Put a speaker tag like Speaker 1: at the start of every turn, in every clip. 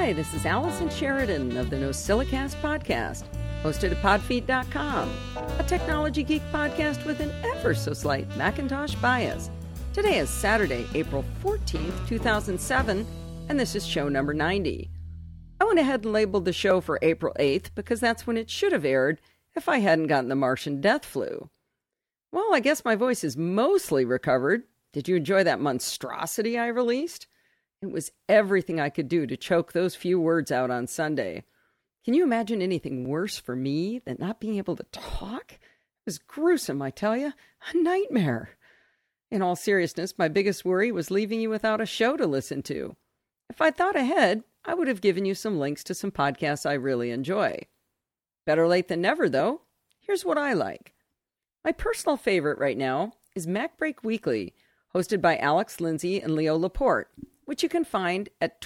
Speaker 1: Hi, this is Allison Sheridan of the NosillaCast podcast, hosted at podfeet.com, a technology geek podcast with an ever so slight Macintosh bias. Today is Saturday, April 14th, 2007, and this is show number 90. I went ahead and labeled the show for April 8th because that's when it should have aired if I hadn't gotten the Martian death flu. Well, I guess my voice is mostly recovered. Did you enjoy that monstrosity I released? It was everything I could do to choke those few words out on Sunday. Can you imagine anything worse for me than not being able to talk? It was gruesome, I tell you. A nightmare. In all seriousness, my biggest worry was leaving you without a show to listen to. If I'd thought ahead, I would have given you some links to some podcasts I really enjoy. Better late than never, though. Here's what I like. My personal favorite right now is MacBreak Weekly, hosted by Alex Lindsay and Leo Laporte, which you can find at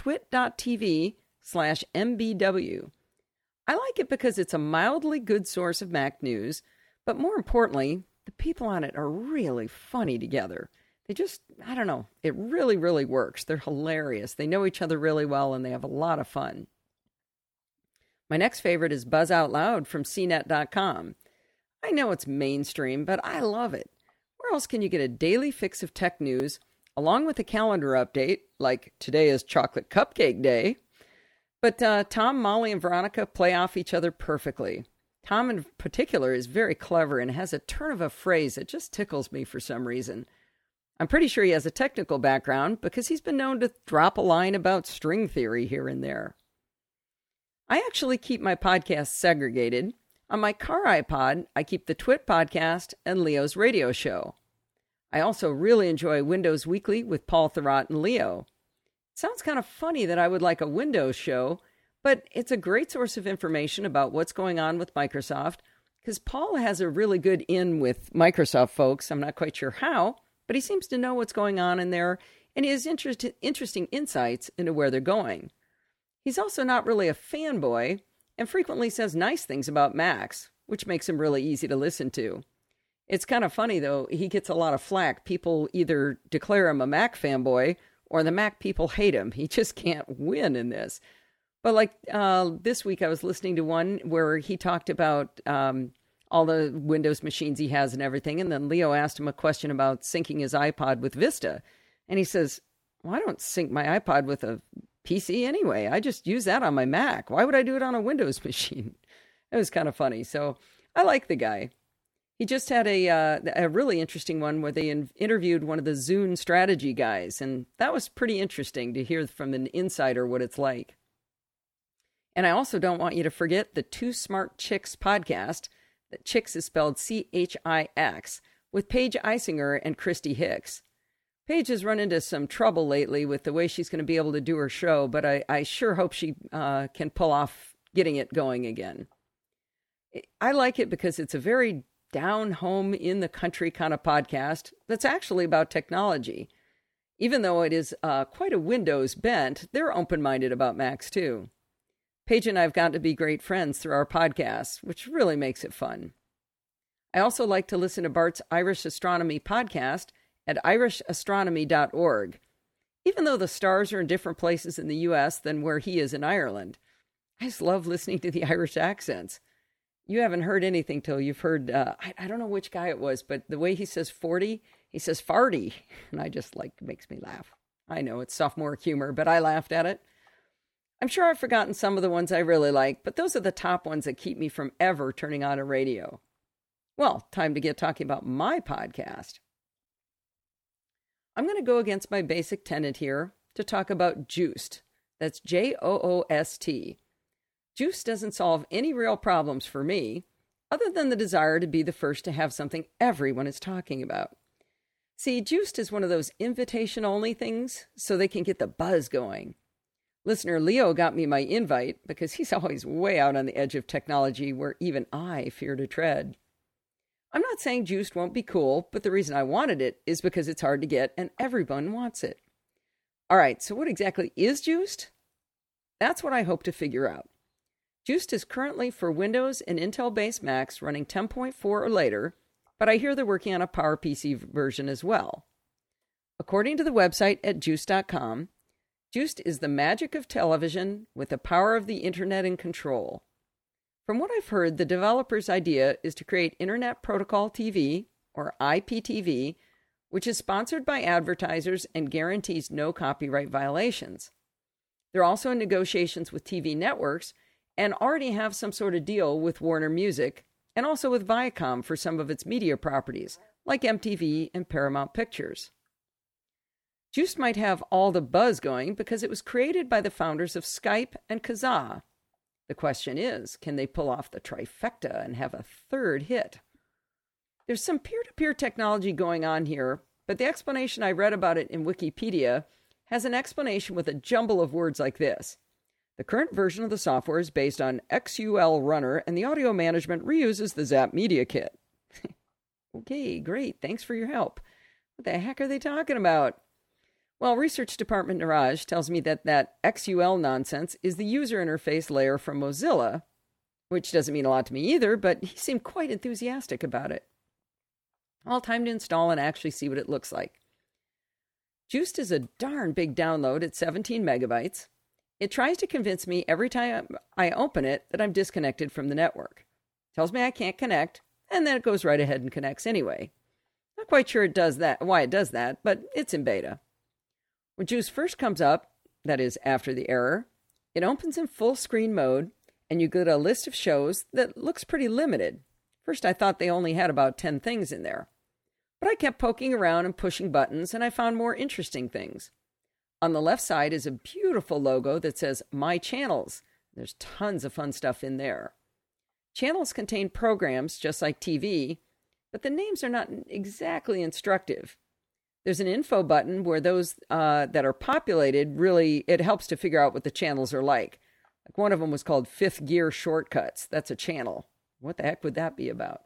Speaker 1: twit.tv/mbw. I like it because it's a mildly good source of Mac news, but more importantly, the people on it are really funny together. They just, I don't know, it really, really works. They're hilarious. They know each other really well, and they have a lot of fun. My next favorite is Buzz Out Loud from CNET.com. I know it's mainstream, but I love it. Where else can you get a daily fix of tech news, along with a calendar update, like today is Chocolate Cupcake Day? But Tom, Molly, and Veronica play off each other perfectly. Tom in particular is very clever and has a turn of a phrase that just tickles me for some reason. I'm pretty sure he has a technical background because he's been known to drop a line about string theory here and there. I actually keep my podcasts segregated. On my car iPod, I keep the Twit podcast and Leo's radio show. I also really enjoy Windows Weekly with Paul Thurrott and Leo. It sounds kind of funny that I would like a Windows show, but it's a great source of information about what's going on with Microsoft, because Paul has a really good in with Microsoft folks. I'm not quite sure how, but he seems to know what's going on in there, and he has interesting insights into where they're going. He's also not really a fanboy, and frequently says nice things about Macs, which makes him really easy to listen to. It's kind of funny, though. He gets a lot of flack. People either declare him a Mac fanboy or the Mac people hate him. He just can't win in this. But like this week, I was listening to one where he talked about all the Windows machines he has and everything. And then Leo asked him a question about syncing his iPod with Vista. And he says, well, I don't sync my iPod with a PC anyway. I just use that on my Mac. Why would I do it on a Windows machine? It was kind of funny. So I like the guy. He just had a really interesting one where they interviewed one of the Zune strategy guys, and that was pretty interesting to hear from an insider what it's like. And I also don't want you to forget the Two Smart Chicks podcast. That Chicks is spelled C-H-I-X, with Paige Isinger and Christy Hicks. Paige has run into some trouble lately with the way she's going to be able to do her show, but I sure hope she can pull off getting it going again. I like it because it's a very down home in the country kind of podcast that's actually about technology. Even though it is quite a Windows bent, they're open-minded about Macs too. Paige and I have gotten to be great friends through our podcasts, which really makes it fun. I also like to listen to Bart's Irish Astronomy podcast at irisgastronomy.org. Even though the stars are in different places in the U.S. than where he is in Ireland, I just love listening to the Irish accents. You haven't heard anything till you've heard, I don't know which guy it was, but the way he says 40, he says farty. And I just makes me laugh. I know it's sophomore humor, but I laughed at it. I'm sure I've forgotten some of the ones I really like, but those are the top ones that keep me from ever turning on a radio. Well, time to get talking about my podcast. I'm going to go against my basic tenet here to talk about Joost. That's Joost. Joost doesn't solve any real problems for me, other than the desire to be the first to have something everyone is talking about. See, Joost is one of those invitation-only things, so they can get the buzz going. Listener Leo got me my invite because he's always way out on the edge of technology where even I fear to tread. I'm not saying Joost won't be cool, but the reason I wanted it is because it's hard to get and everyone wants it. All right, so what exactly is Joost? That's what I hope to figure out. Joost is currently for Windows and Intel-based Macs running 10.4 or later, but I hear they're working on a PowerPC version as well. According to the website at Joost.com, Juiced is the magic of television with the power of the internet in control. From what I've heard, the developer's idea is to create Internet Protocol TV, or IPTV, which is sponsored by advertisers and guarantees no copyright violations. They're also in negotiations with TV networks and already have some sort of deal with Warner Music and also with Viacom for some of its media properties, like MTV and Paramount Pictures. Juiced might have all the buzz going because it was created by the founders of Skype and Kazaa. The question is, can they pull off the trifecta and have a third hit? There's some peer-to-peer technology going on here, but the explanation I read about it in Wikipedia has an explanation with a jumble of words like this. The current version of the software is based on XUL Runner, and the audio management reuses the Zap Media Kit. Okay, great. Thanks for your help. What the heck are they talking about? Well, Research Department Niraj tells me that XUL nonsense is the user interface layer from Mozilla, which doesn't mean a lot to me either, but he seemed quite enthusiastic about it. All time to install and actually see what it looks like. Juiced is a darn big download at 17 megabytes. It tries to convince me every time I open it that I'm disconnected from the network. Tells me I can't connect, and then it goes right ahead and connects anyway. Not quite sure why it does that, but it's in beta. When Juiced first comes up, that is after the error, it opens in full screen mode, and you get a list of shows that looks pretty limited. First I thought they only had about 10 things in there. But I kept poking around and pushing buttons, and I found more interesting things. On the left side is a beautiful logo that says My Channels. There's tons of fun stuff in there. Channels contain programs just like TV, but the names are not exactly instructive. There's an info button where those that are populated, really, it helps to figure out what the channels are like. Like one of them was called Fifth Gear Shortcuts. That's a channel. What the heck would that be about?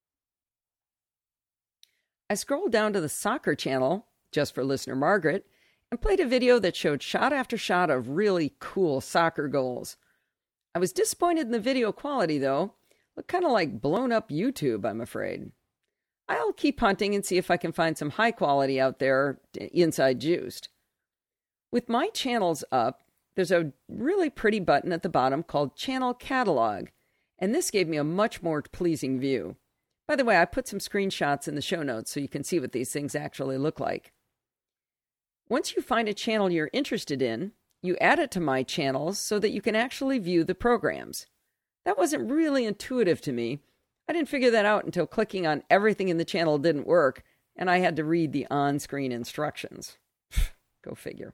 Speaker 1: I scrolled down to the soccer channel, just for listener Margaret, and played a video that showed shot after shot of really cool soccer goals. I was disappointed in the video quality, though. Looked kind of like blown up YouTube, I'm afraid. I'll keep hunting and see if I can find some high quality out there inside Juiced. With My Channels up, there's a really pretty button at the bottom called Channel Catalog, and this gave me a much more pleasing view. By the way, I put some screenshots in the show notes so you can see what these things actually look like. Once you find a channel you're interested in, you add it to My Channels so that you can actually view the programs. That wasn't really intuitive to me. I didn't figure that out until clicking on everything in the channel didn't work, and I had to read the on-screen instructions. Go figure.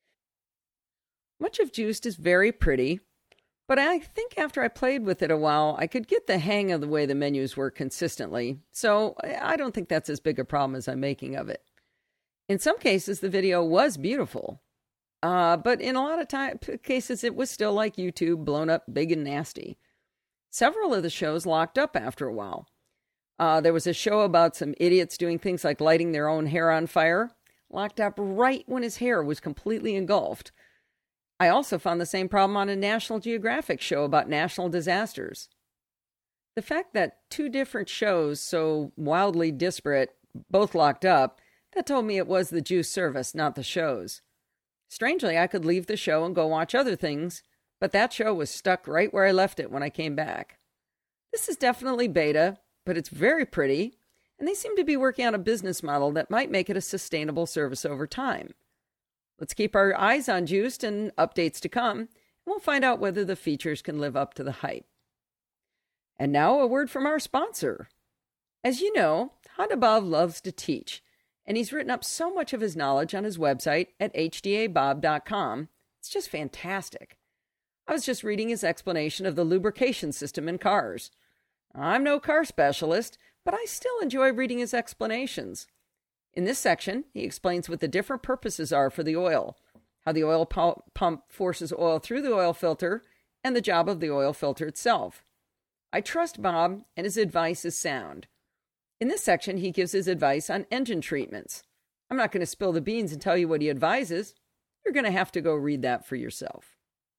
Speaker 1: Much of Juiced is very pretty, but I think after I played with it a while, I could get the hang of the way the menus work consistently, so I don't think that's as big a problem as I'm making of it. In some cases, the video was beautiful, but in a lot of cases, it was still like YouTube, blown up big and nasty. Several of the shows locked up after a while. There was a show about some idiots doing things like lighting their own hair on fire, locked up right when his hair was completely engulfed. I also found the same problem on a National Geographic show about national disasters. The fact that two different shows, so wildly disparate, both locked up, that told me it was the Juice service, not the shows. Strangely, I could leave the show and go watch other things, but that show was stuck right where I left it when I came back. This is definitely beta, but it's very pretty, and they seem to be working on a business model that might make it a sustainable service over time. Let's keep our eyes on Juiced and updates to come, and we'll find out whether the features can live up to the hype. And now a word from our sponsor. As you know, Handabob loves to teach, and he's written up so much of his knowledge on his website at hdabob.com. It's just fantastic. I was just reading his explanation of the lubrication system in cars. I'm no car specialist, but I still enjoy reading his explanations. In this section, he explains what the different purposes are for the oil, how the oil pump forces oil through the oil filter, and the job of the oil filter itself. I trust Bob, and his advice is sound. In this section, he gives his advice on engine treatments. I'm not going to spill the beans and tell you what he advises. You're going to have to go read that for yourself.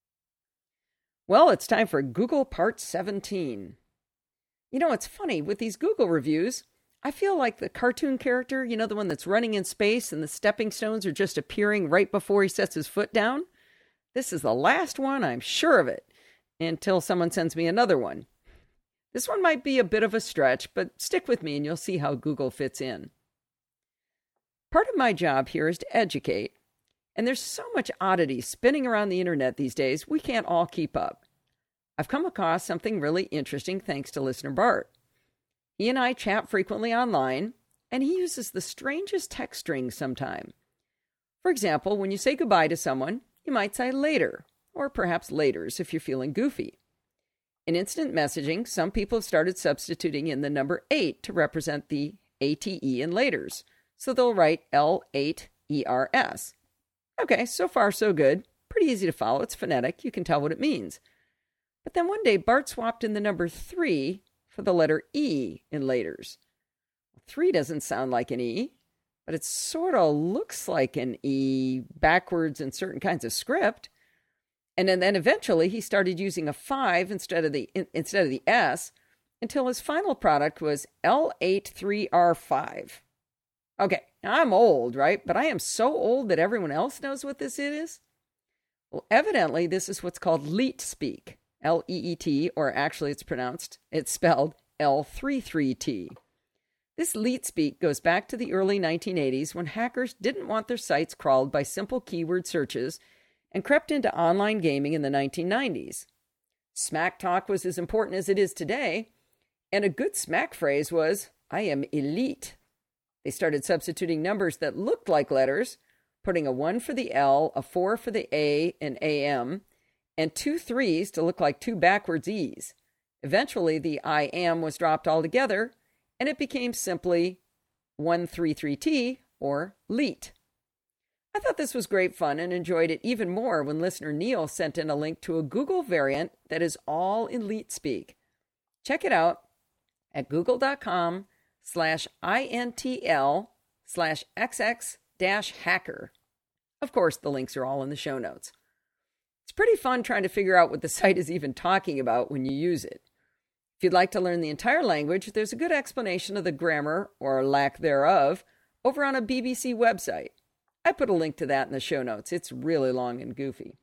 Speaker 1: Well, it's time for Google Part 17. You know, it's funny, with these Google reviews, I feel like the cartoon character, the one that's running in space and the stepping stones are just appearing right before he sets his foot down. This is the last one, I'm sure of it, until someone sends me another one. This one might be a bit of a stretch, but stick with me and you'll see how Google fits in. Part of my job here is to educate, and there's so much oddity spinning around the internet these days, we can't all keep up. I've come across something really interesting thanks to listener Bart. He and I chat frequently online, and he uses the strangest text strings sometimes. For example, when you say goodbye to someone, you might say later, or perhaps laters if you're feeling goofy. In instant messaging, some people have started substituting in the number 8 to represent the ATE in laters, so they'll write L8ERS. Okay, so far so good. Pretty easy to follow. It's phonetic. You can tell what it means. But then one day, Bart swapped in the number 3 for the letter E in laters. 3 doesn't sound like an E, but it sort of looks like an E backwards in certain kinds of script. And then eventually he started using a 5 instead of the S until his final product was L83R5. Okay, now I'm old, right? But I am so old that everyone else knows what this is. Well, evidently this is what's called leet speak. L-E-E-T, or actually it's spelled L33T. This leet speak goes back to the early 1980s when hackers didn't want their sites crawled by simple keyword searches and crept into online gaming in the 1990s. Smack talk was as important as it is today, and a good smack phrase was, I am elite. They started substituting numbers that looked like letters, putting a 1 for the L, a 4 for the A in AM, and 2 3s to look like 2 backwards E's. Eventually, the I am was dropped altogether, and it became simply 133T, or leet. I thought this was great fun and enjoyed it even more when listener Neil sent in a link to a Google variant that is all in leet speak. Check it out at google.com/intl/xx-hacker. Of course, the links are all in the show notes. It's pretty fun trying to figure out what the site is even talking about when you use it. If you'd like to learn the entire language, there's a good explanation of the grammar, or lack thereof, over on a BBC website. I put a link to that in the show notes. It's really long and goofy.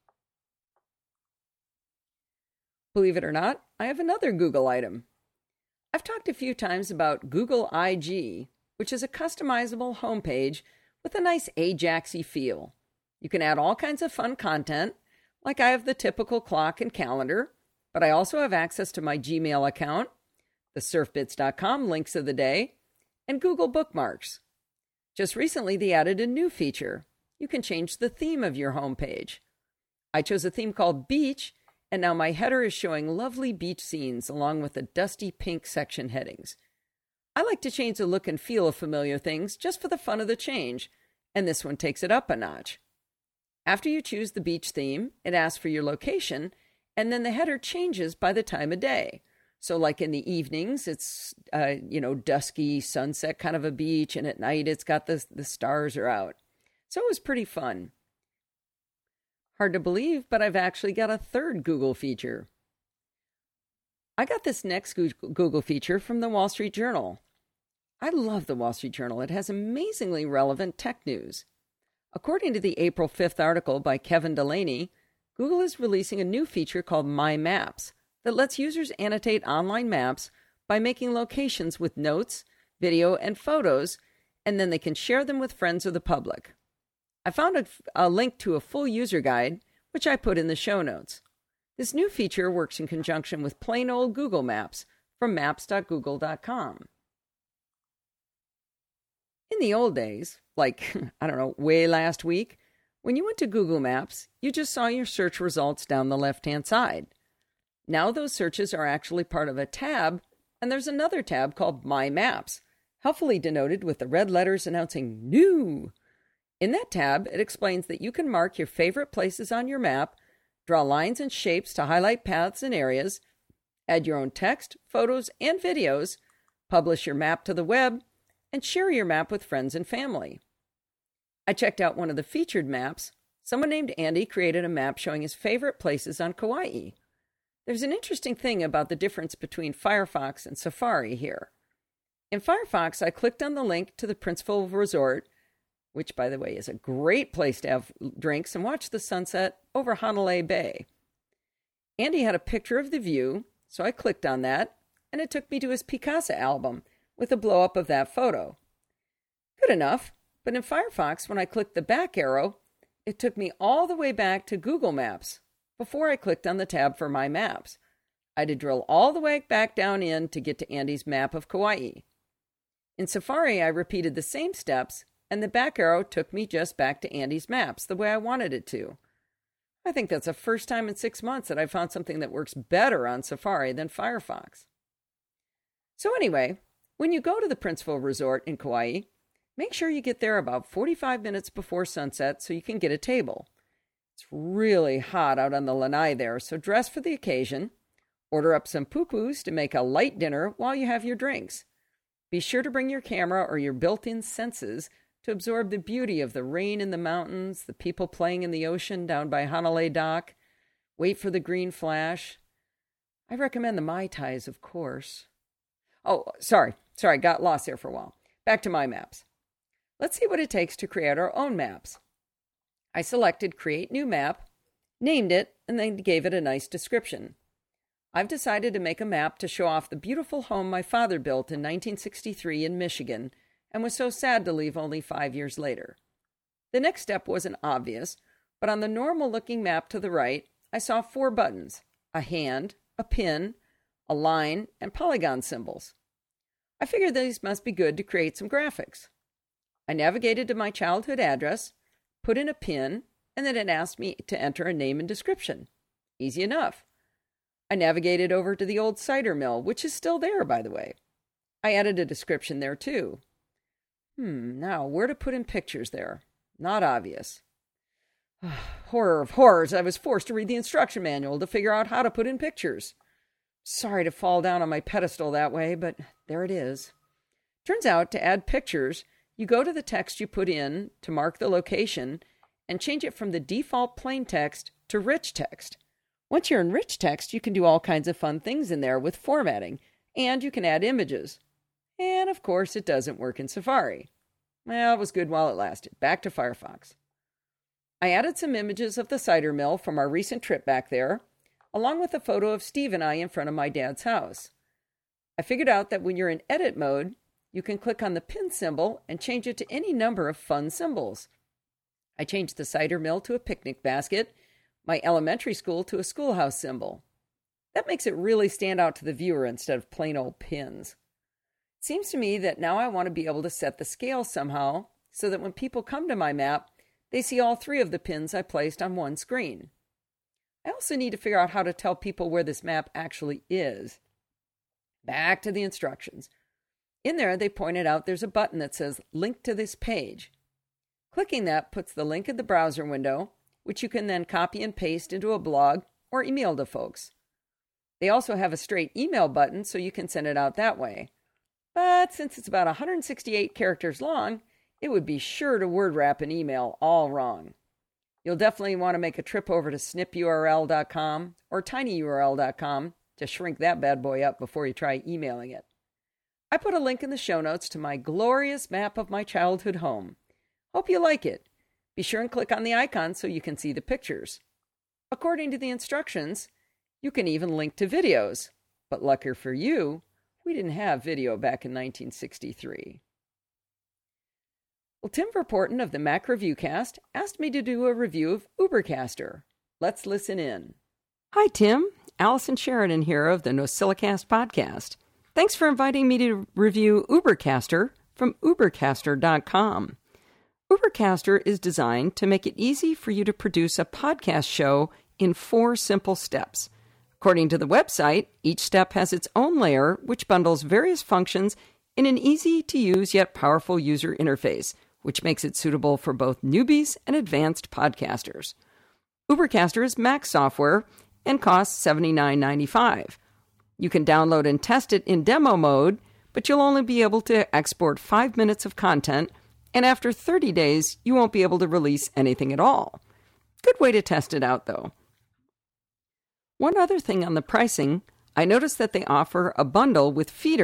Speaker 1: Believe it or not, I have another Google item. I've talked a few times about Google IG, which is a customizable homepage with a nice Ajax-y feel. You can add all kinds of fun content, like I have the typical clock and calendar, but I also have access to my Gmail account, the surfbits.com links of the day, and Google bookmarks. Just recently, they added a new feature. You can change the theme of your homepage. I chose a theme called Beach, and now my header is showing lovely beach scenes along with the dusty pink section headings. I like to change the look and feel of familiar things just for the fun of the change, and this one takes it up a notch. After you choose the beach theme, it asks for your location, and then the header changes by the time of day. So like in the evenings, it's, dusky sunset kind of a beach, and at night it's got the stars are out. So it was pretty fun. Hard to believe, but I've actually got a third Google feature. I got this next Google feature from the Wall Street Journal. I love the Wall Street Journal. It has amazingly relevant tech news. According to the April 5th article by Kevin Delaney, Google is releasing a new feature called My Maps that lets users annotate online maps by making locations with notes, video, and photos, and then they can share them with friends or the public. I found a link to a full user guide, which I put in the show notes. This new feature works in conjunction with plain old Google Maps from maps.google.com. In the old days, like, way last week, when you went to Google Maps, you just saw your search results down the left-hand side. Now those searches are actually part of a tab, and there's another tab called My Maps, helpfully denoted with the red letters announcing New. In that tab, it explains that you can mark your favorite places on your map, draw lines and shapes to highlight paths and areas, add your own text, photos, and videos, publish your map to the web, and share your map with friends and family. I checked out one of the featured maps. Someone named Andy created a map showing his favorite places on Kauai. There's an interesting thing about the difference between Firefox and Safari here. In Firefox, I clicked on the link to the Princeville Resort, which, by the way, is a great place to have drinks and watch the sunset over Hanalei Bay. Andy had a picture of the view, so I clicked on that, and it took me to his Picasa album with a blow-up of that photo. Good enough, but in Firefox, when I clicked the back arrow, it took me all the way back to Google Maps before I clicked on the tab for My Maps. I had to drill all the way back down in to get to Andy's map of Kauai. In Safari, I repeated the same steps, and the back arrow took me just back to Andy's maps, the way I wanted it to. I think that's the first time in 6 months that I found something that works better on Safari than Firefox. So anyway, when you go to the Princeville Resort in Kauai, make sure you get there about 45 minutes before sunset so you can get a table. It's really hot out on the lanai there, so dress for the occasion. Order up some pupus to make a light dinner while you have your drinks. Be sure to bring your camera or your built-in senses to absorb the beauty of the rain in the mountains, the people playing in the ocean down by Hanalei Dock. Wait for the green flash. I recommend the Mai Tais, of course. Oh, sorry, got lost there for a while. Back to My Maps. Let's see what it takes to create our own maps. I selected Create New Map, named it, and then gave it a nice description. I've decided to make a map to show off the beautiful home my father built in 1963 in Michigan and was so sad to leave only 5 years later. The next step wasn't obvious, but on the normal-looking map to the right, I saw 4 buttons, a hand, a pin, a line, and polygon symbols. I figured these must be good to create some graphics. I navigated to my childhood address, put in a pin, and then it asked me to enter a name and description. Easy enough. I navigated over to the old cider mill, which is still there, by the way. I added a description there, too. Now, where to put in pictures there? Not obvious. Horror of horrors, I was forced to read the instruction manual to figure out how to put in pictures. Sorry to fall down on my pedestal that way, but there it is. Turns out, to add pictures, you go to the text you put in to mark the location and change it from the default plain text to rich text. Once you're in rich text, you can do all kinds of fun things in there with formatting, and you can add images. And, of course, it doesn't work in Safari. Well, it was good while it lasted. Back to Firefox. I added some images of the cider mill from our recent trip back there, along with a photo of Steve and I in front of my dad's house. I figured out that when you're in edit mode, you can click on the pin symbol and change it to any number of fun symbols. I changed the cider mill to a picnic basket, my elementary school to a schoolhouse symbol. That makes it really stand out to the viewer instead of plain old pins. It seems to me that now I want to be able to set the scale somehow so that when people come to my map, they see all 3 of the pins I placed on one screen. I also need to figure out how to tell people where this map actually is. Back to the instructions. In there, they pointed out there's a button that says Link to this page. Clicking that puts the link in the browser window, which you can then copy and paste into a blog or email to folks. They also have a straight email button, so you can send it out that way. But since it's about 168 characters long, it would be sure to word wrap an email all wrong. You'll definitely want to make a trip over to snipurl.com or tinyurl.com to shrink that bad boy up before you try emailing it. I put a link in the show notes to my glorious map of my childhood home. Hope you like it. Be sure and click on the icon so you can see the pictures. According to the instructions, you can even link to videos. But lucky for you, we didn't have video back in 1963. Well, Tim Verporten of the Mac Reviewcast asked me to do a review of Ubercaster. Let's listen in. Hi, Tim. Allison Sheridan here of the NosillaCast podcast. Thanks for inviting me to review Ubercaster from ubercaster.com. Ubercaster is designed to make it easy for you to produce a podcast show in 4 simple steps. According to the website, each step has its own layer, which bundles various functions in an easy-to-use yet powerful user interface, which makes it suitable for both newbies and advanced podcasters. Ubercaster is Mac software and costs $79.95. You can download and test it in demo mode, but you'll only be able to export 5 minutes of content, and after 30 days, you won't be able to release anything at all. Good way to test it out, though. One other thing on the pricing, I noticed that they offer a bundle with Feeder,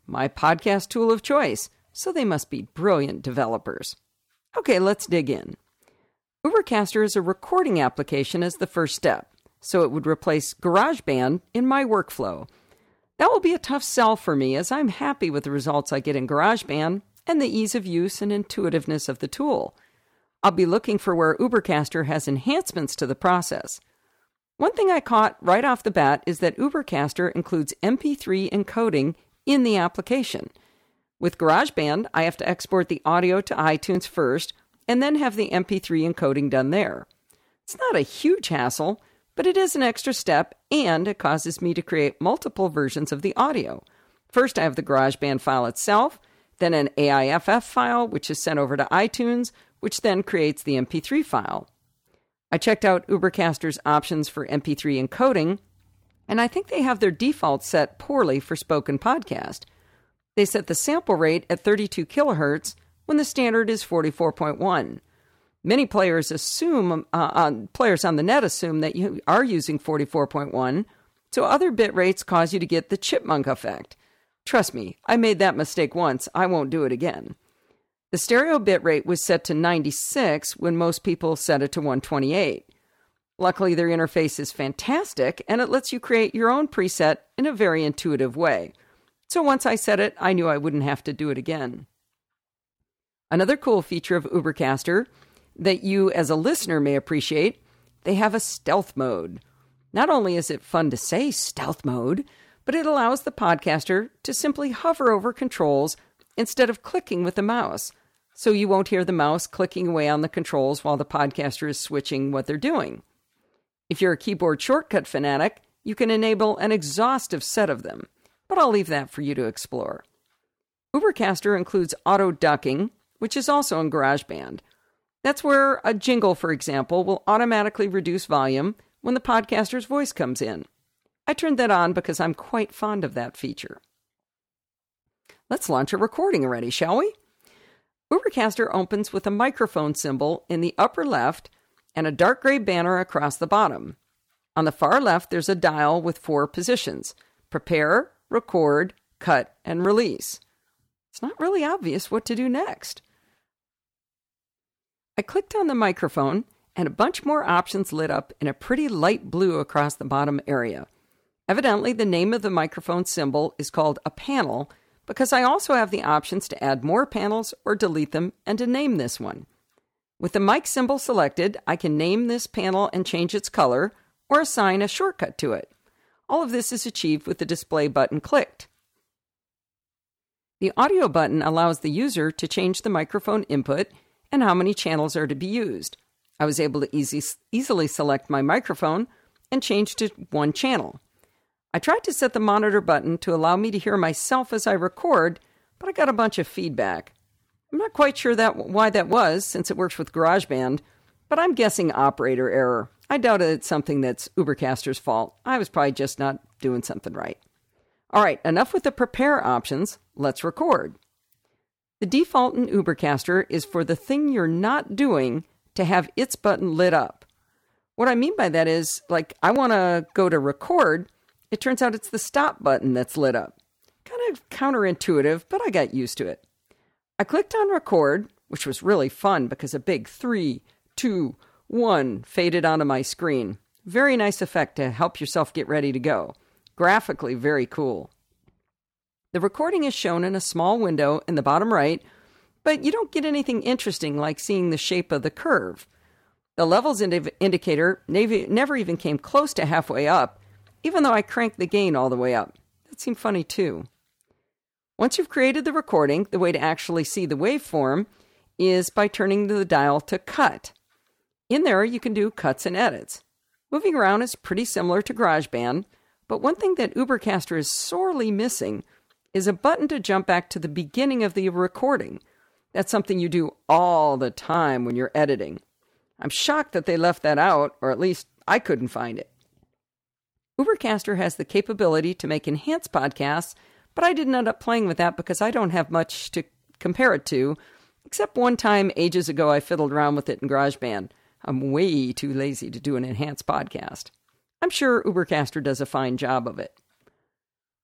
Speaker 1: my podcast tool of choice, so they must be brilliant developers. Okay, let's dig in. Ubercaster is a recording application as the first step, so it would replace GarageBand in my workflow. That will be a tough sell for me, as I'm happy with the results I get in GarageBand and the ease of use and intuitiveness of the tool. I'll be looking for where Ubercaster has enhancements to the process. One thing I caught right off the bat is that Ubercaster includes MP3 encoding in the application. With GarageBand, I have to export the audio to iTunes first and then have the MP3 encoding done there. It's not a huge hassle, but it is an extra step, and it causes me to create multiple versions of the audio. First, I have the GarageBand file itself, then an AIFF file, which is sent over to iTunes, which then creates the MP3 file. I checked out Ubercaster's options for MP3 encoding, and I think they have their default set poorly for spoken podcast. They set the sample rate at 32 kilohertz when the standard is 44.1. Many players players on the net assume that you are using 44.1, so other bit rates cause you to get the chipmunk effect. Trust me, I made that mistake once. I won't do it again. The stereo bit rate was set to 96 when most people set it to 128. Luckily, their interface is fantastic, and it lets you create your own preset in a very intuitive way. So once I set it, I knew I wouldn't have to do it again. Another cool feature of Ubercaster that you as a listener may appreciate, they have a stealth mode. Not only is it fun to say stealth mode, but it allows the podcaster to simply hover over controls instead of clicking with the mouse, so you won't hear the mouse clicking away on the controls while the podcaster is switching what they're doing. If you're a keyboard shortcut fanatic, you can enable an exhaustive set of them, but I'll leave that for you to explore. Ubercaster includes auto ducking, which is also in GarageBand. That's where a jingle, for example, will automatically reduce volume when the podcaster's voice comes in. I turned that on because I'm quite fond of that feature. Let's launch a recording already, shall we? Ubercaster opens with a microphone symbol in the upper left and a dark gray banner across the bottom. On the far left, there's a dial with 4 positions: prepare, record, cut, and release. It's not really obvious what to do next. I clicked on the microphone, and a bunch more options lit up in a pretty light blue across the bottom area. Evidently, the name of the microphone symbol is called a panel, because I also have the options to add more panels or delete them and to name this one. With the mic symbol selected, I can name this panel and change its color or assign a shortcut to it. All of this is achieved with the display button clicked. The audio button allows the user to change the microphone input and how many channels are to be used. I was able to easily select my microphone and change to 1 channel. I tried to set the monitor button to allow me to hear myself as I record, but I got a bunch of feedback. I'm not quite sure why that was, since it works with GarageBand, but I'm guessing operator error. I doubt it's something that's Ubercaster's fault. I was probably just not doing something right. All right, enough with the prepare options. Let's record. The default in Ubercaster is for the thing you're not doing to have its button lit up. What I mean by that is, like, I want to go to record. It turns out it's the stop button that's lit up. Kind of counterintuitive, but I got used to it. I clicked on record, which was really fun because a big 3, 2, 1 faded onto my screen. Very nice effect to help yourself get ready to go. Graphically very cool. The recording is shown in a small window in the bottom right, but you don't get anything interesting like seeing the shape of the curve. The levels indicator never even came close to halfway up, even though I cranked the gain all the way up. That seemed funny too. Once you've created the recording, the way to actually see the waveform is by turning the dial to cut. In there, you can do cuts and edits. Moving around is pretty similar to GarageBand, but one thing that Ubercaster is sorely missing is a button to jump back to the beginning of the recording. That's something you do all the time when you're editing. I'm shocked that they left that out, or at least I couldn't find it. Ubercaster has the capability to make enhanced podcasts, but I didn't end up playing with that because I don't have much to compare it to, except one time ages ago I fiddled around with it in GarageBand. I'm way too lazy to do an enhanced podcast. I'm sure Ubercaster does a fine job of it.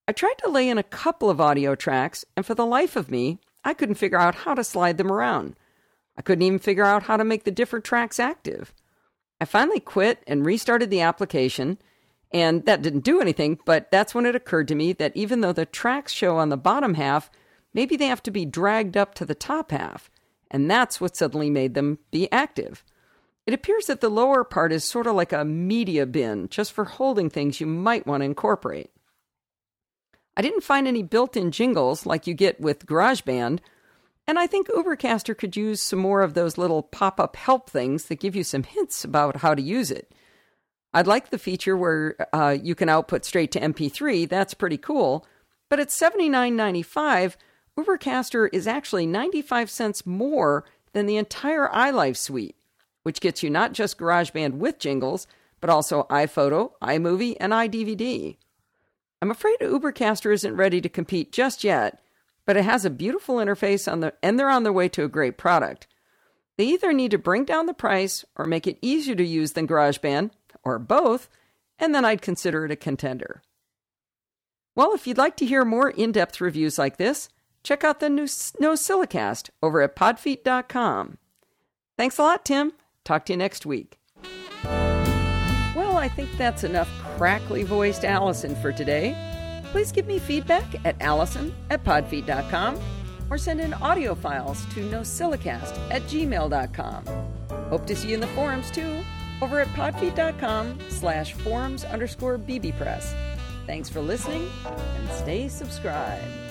Speaker 1: I tried to lay in a couple of audio tracks, and for the life of me, I couldn't figure out how to slide them around. I couldn't even figure out how to make the different tracks active. I finally quit and restarted the application, and that didn't do anything, but that's when it occurred to me that even though the tracks show on the bottom half, maybe they have to be dragged up to the top half, and that's what suddenly made them be active. It appears that the lower part is sort of like a media bin, just for holding things you might want to incorporate. I didn't find any built-in jingles like you get with GarageBand, and I think Ubercaster could use some more of those little pop-up help things that give you some hints about how to use it. I'd like the feature where you can output straight to MP3. That's pretty cool. But at $79.95, Ubercaster is actually 95 cents more than the entire iLife suite, which gets you not just GarageBand with jingles, but also iPhoto, iMovie, and iDVD. I'm afraid Ubercaster isn't ready to compete just yet, but it has a beautiful interface and they're on their way to a great product. They either need to bring down the price or make it easier to use than GarageBand, or both, and then I'd consider it a contender. Well, if you'd like to hear more in-depth reviews like this, check out the new NosillaCast over at podfeet.com. Thanks a lot, Tim. Talk to you next week. Well, I think that's enough crackly-voiced Allison for today. Please give me feedback at allison@podfeet.com or send in audio files to nosillacast@gmail.com. Hope to see you in the forums, too, over at podfeet.com/forums_bbpress. Thanks for listening, and stay subscribed.